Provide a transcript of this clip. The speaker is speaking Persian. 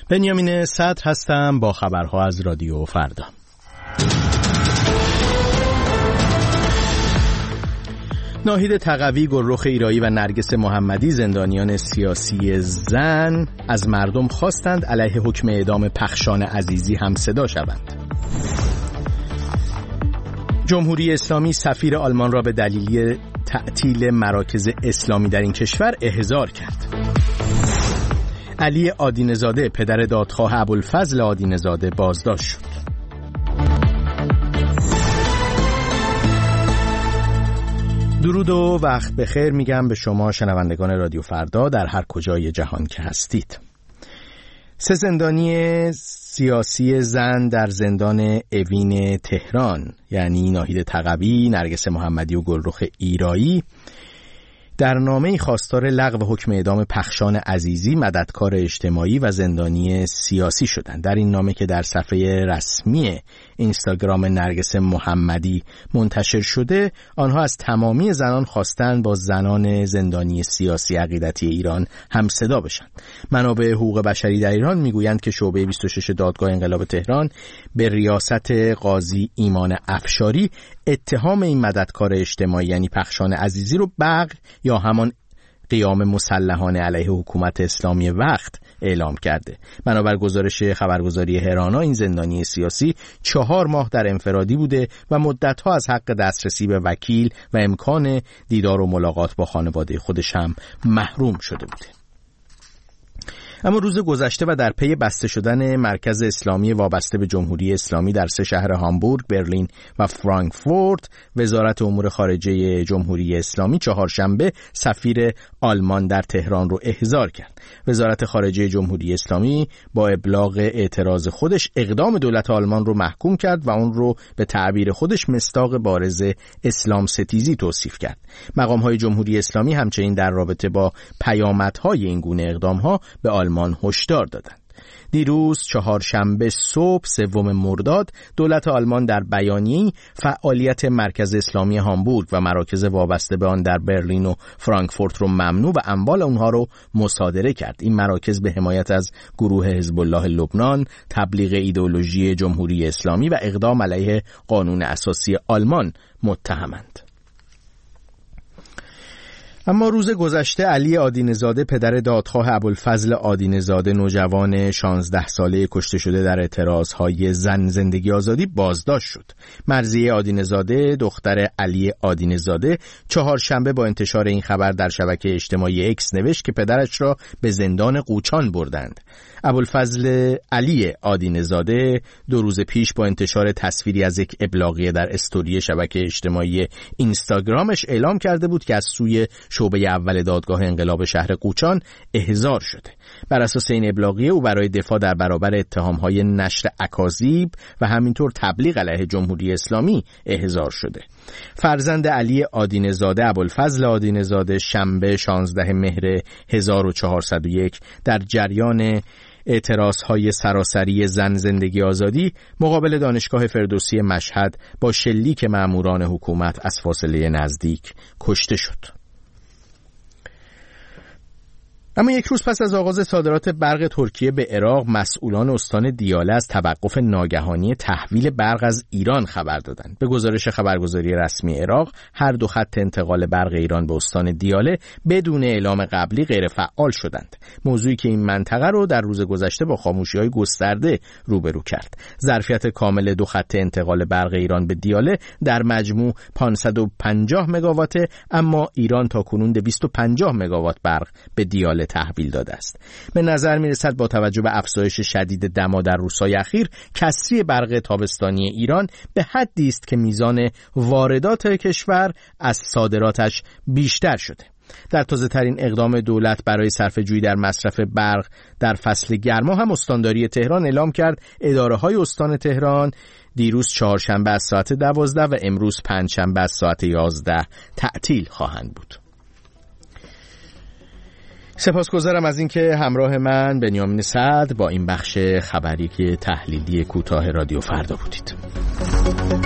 بنیامین صدر هستم با خبرها از رادیو فردا. ناهید تقوی، گلرخ ایرایی و نرگس محمدی، زندانیان سیاسی زن، از مردم خواستند علیه حکم اعدام پخشان عزیزی هم صدا شوند. جمهوری اسلامی سفیر آلمان را به دلیل تعطیل مراکز اسلامی در این کشور احضار کرد. علی آدینه‌زاده، پدر دادخواه ابوالفضل آدینه‌زاده، بازداشت شد. درود و وقت بخیر میگم به شما شنوندگان رادیو فردا در هر کجای جهان که هستید. 3 زندانی سیاسی زن در زندان اوین تهران، یعنی ناهید تقوی، نرگس محمدی و گلرخ ایرایی، در نامه‌ای خواستار لغو حکم اعدام پخشان عزیزی، مددکار اجتماعی و زندانی سیاسی شدند. در این نامه که در صفحه رسمی اینستاگرام نرگس محمدی منتشر شده، آنها از تمامی زنان خواستند با زنان زندانی سیاسی عقیدتی ایران هم صدا بشند. منابع حقوق بشری در ایران میگویند که شعبه 26 دادگاه انقلاب تهران به ریاست قاضی ایمان افشاری اتهام این مددکار اجتماعی یعنی پخشان عزیزی رو بغی یا همان قیام مسلحانه علیه حکومت اسلامی وقت اعلام کرده. بنابر گزارش خبرگزاری هرانا، این زندانی سیاسی 4 ماه در انفرادی بوده و مدتها از حق دسترسی به وکیل و امکان دیدار و ملاقات با خانواده خودش هم محروم شده بوده. اما روز گذشته و در پی بسته شدن مرکز اسلامی وابسته به جمهوری اسلامی در 3 شهر هامبورگ، برلین و فرانکفورت، وزارت امور خارجه جمهوری اسلامی چهارشنبه سفیر آلمان در تهران رو احضار کرد. وزارت خارجه جمهوری اسلامی با ابلاغ اعتراض خودش اقدام دولت آلمان رو محکوم کرد و اون رو به تعبیر خودش مصداق بارز اسلام ستیزی توصیف کرد. مقام‌های جمهوری اسلامی همچنین در رابطه با پیامدهای این گونه اقدام‌ها به آلمان هشدار دادند. دیروز چهارشنبه صبح 3 مرداد دولت آلمان در بیانیه‌ای فعالیت مرکز اسلامی هامبورگ و مراکز وابسته به آن در برلین و فرانکفورت رو ممنوع و اموال اونها رو مصادره کرد. این مراکز به حمایت از گروه حزب الله لبنان، تبلیغ ایدئولوژی جمهوری اسلامی و اقدام علیه قانون اساسی آلمان متهمند. اما روز گذشته علی آدینه‌زاده، پدر دادخواه ابوالفضل آدینه‌زاده، نوجوان 16 ساله کشته شده در اعتراضهای زن زندگی آزادی، بازداشت شد. مرضیه آدینه‌زاده، دختر علی آدینه‌زاده، چهارشنبه با انتشار این خبر در شبکه اجتماعی اکس نوشت که پدرش را به زندان قوچان بردند. ابوالفضل علی آدینه‌زاده 2 روز پیش با انتشار تصویری از یک ابلاغیه در استوری شبکه اجتماعی اینستاگرامش اعلام کرده بود که از سوی شعبه اول دادگاه انقلاب شهر قوچان احضار شده. بر اساس این ابلاغیه او برای دفاع در برابر اتهام‌های نشر اکاذیب و همینطور تبلیغ علیه جمهوری اسلامی احضار شده. فرزند علی آدینه‌زاده، ابوالفضل آدینه‌زاده، شنبه 16 مهر 1401 در جریان اعتراضهای سراسری زن زندگی آزادی مقابل دانشگاه فردوسی مشهد با شلیک ماموران حکومت از فاصله نزدیک کشته شد. اما 1 روز پس از آغاز صادرات برق ترکیه به عراق، مسئولان استان دیاله از توقف ناگهانی تحویل برق از ایران خبر دادند. به گزارش خبرگزاری رسمی عراق، هر 2 خط انتقال برق ایران به استان دیاله بدون اعلام قبلی غیر فعال شدند. موضوعی که این منطقه رو در روز گذشته با خاموشی‌های گسترده روبرو کرد. ظرفیت کامل 2 خط انتقال برق ایران به دیاله در مجموع 550 مگاواته، اما ایران تاکنون 250 مگاوات برق به دیاله تحویل داده است. به نظر می‌رسد با توجه به افزایش شدید دما در روزهای اخیر، کسری برق تابستانی ایران به حدی است که میزان واردات کشور از صادراتش بیشتر شده. در تازه‌ترین اقدام دولت برای صرفه‌جویی در مصرف برق در فصل گرما هم استانداری تهران اعلام کرد اداره‌های استان تهران دیروز چهارشنبه از ساعت 12 و امروز پنجشنبه از ساعت 11 تعطیل خواهند بود. سپاسگزارم از اینکه همراه من بنیامین صدر با این بخش خبری که تحلیلی کوتاه رادیو فردا بودید.